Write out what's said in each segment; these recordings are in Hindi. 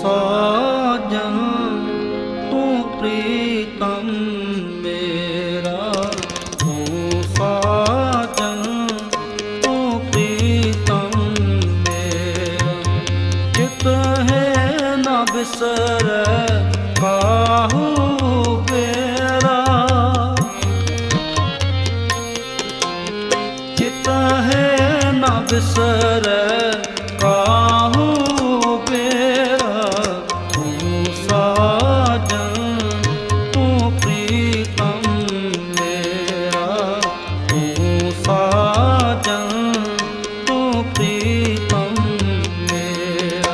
साजन तू प्रीतम मेरा, तू साजन तू प्रीतम मेरा। चित है न बिसरै काहू बेरा, चित है न बिसरै काहू बेरा। तू साजन तू प्रीतम मेरा, तू साजन तू प्रीतम मेरा।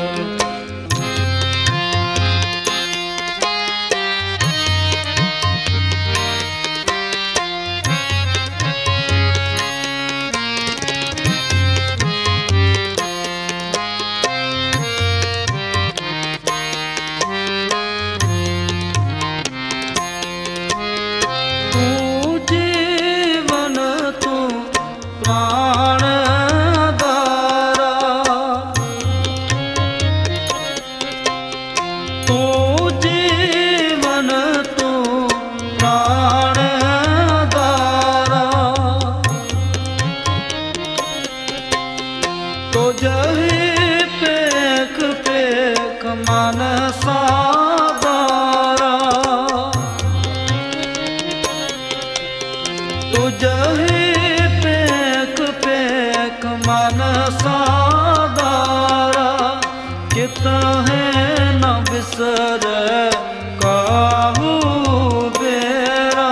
चित है न बिसरै काहू बेरा,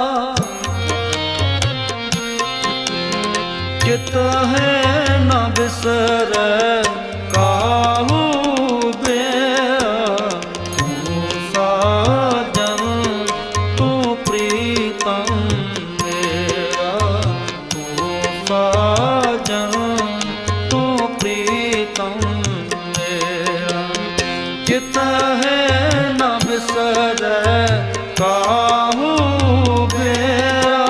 चित है न बिसरै काहू बेरा। तू साजन तू प्रीतम मेरा, तू साजन तू प्रीतम मेरा। चित है न बिसरै काहू बेरा,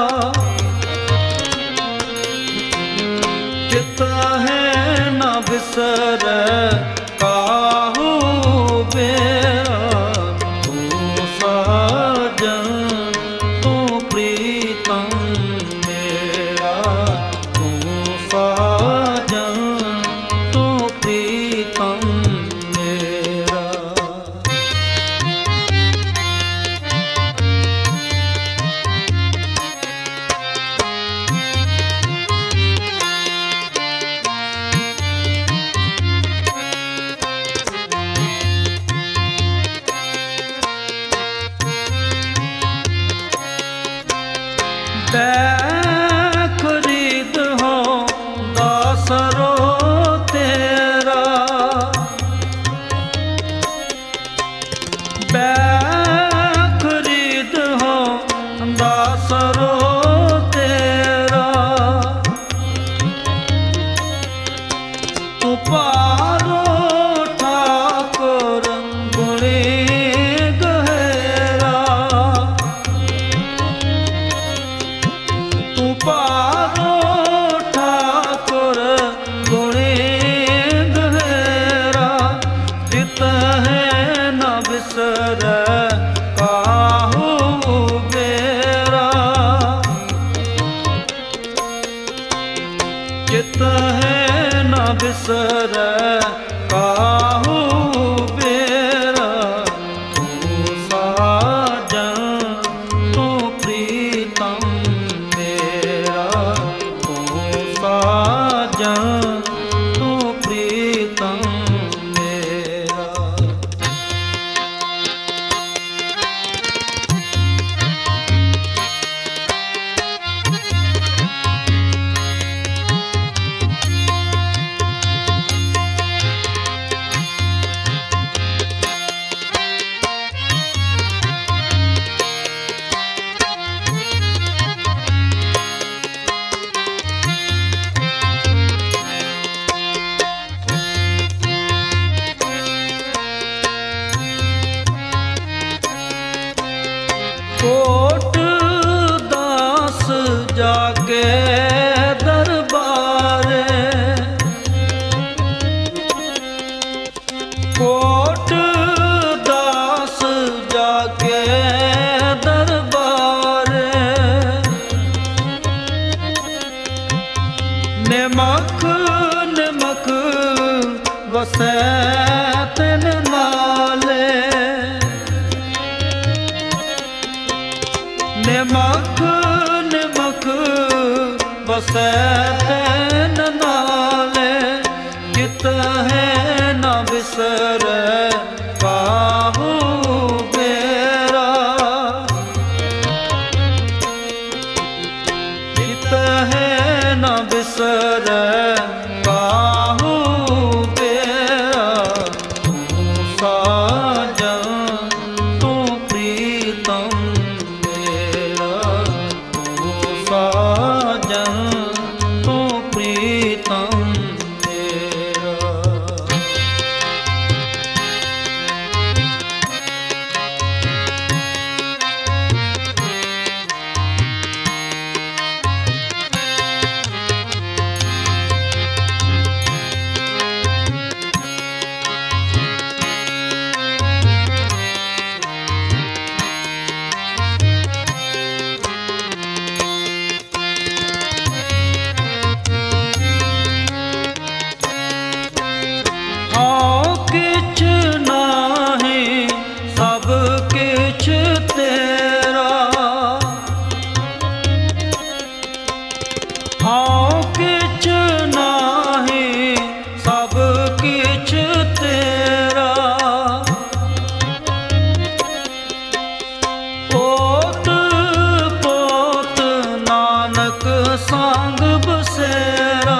चित है न बिसरै काहू बेरा। तू साजन तू प्रीतम मेरा, तू साजन तू प्रीतम मेरा। खरीद हो दासरो तेरा, खरीद हो दासरो तेरा। तू पारो ठाकुर गुणी गहरा, तू पारो ठाकुर गुणी गहरा। चित है न बिसरै काहू बेरा, चित है न बिसरै काहू बेरा। तू साजन तू प्रीतम मेरा, तू साजन तू प्रीतम मेरा। निमख निमख वसै तिन नाले, निमख निमख वसै तिन नाले, चित है न बिसरै काहू बेरा, चित है न बिसरै काहू बेरा। तू साजन तू प्रीतम मेरा, तू साजन तू प्रीतम मेरा। हाँ किछ नाहीं सब किछ तेरा, हाँ किछ नाहीं सब किछ तेरा। पोत पोत नानक संग बसेरा,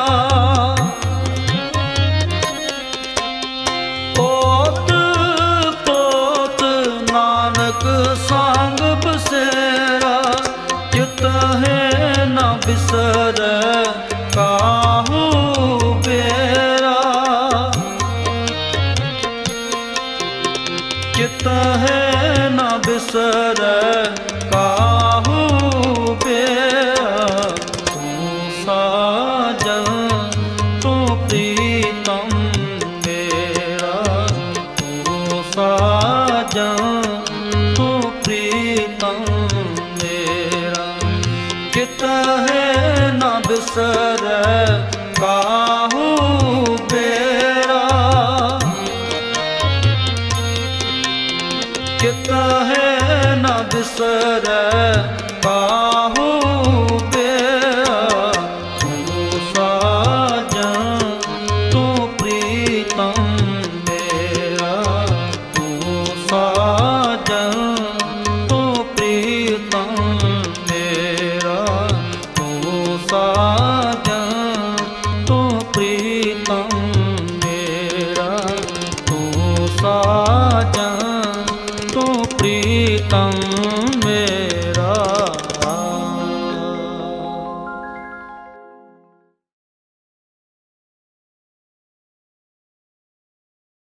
पोत पोत नानक संग बसेरा। चित है न बिसरै काहू बेरा, चित है न बिसरै काहू बेरा। तू साजन तू प्रीतम मेरा, तू साजन तू प्रीतम मेरा। चित है न बिसरै काहू बेरा, चित है न बिसरै काहू बेरा। तू साजन तू प्रीतम मेरा, तू साजन तू प्रीतम मेरा, तू साजन तू प्रीतम मेरा, तू सा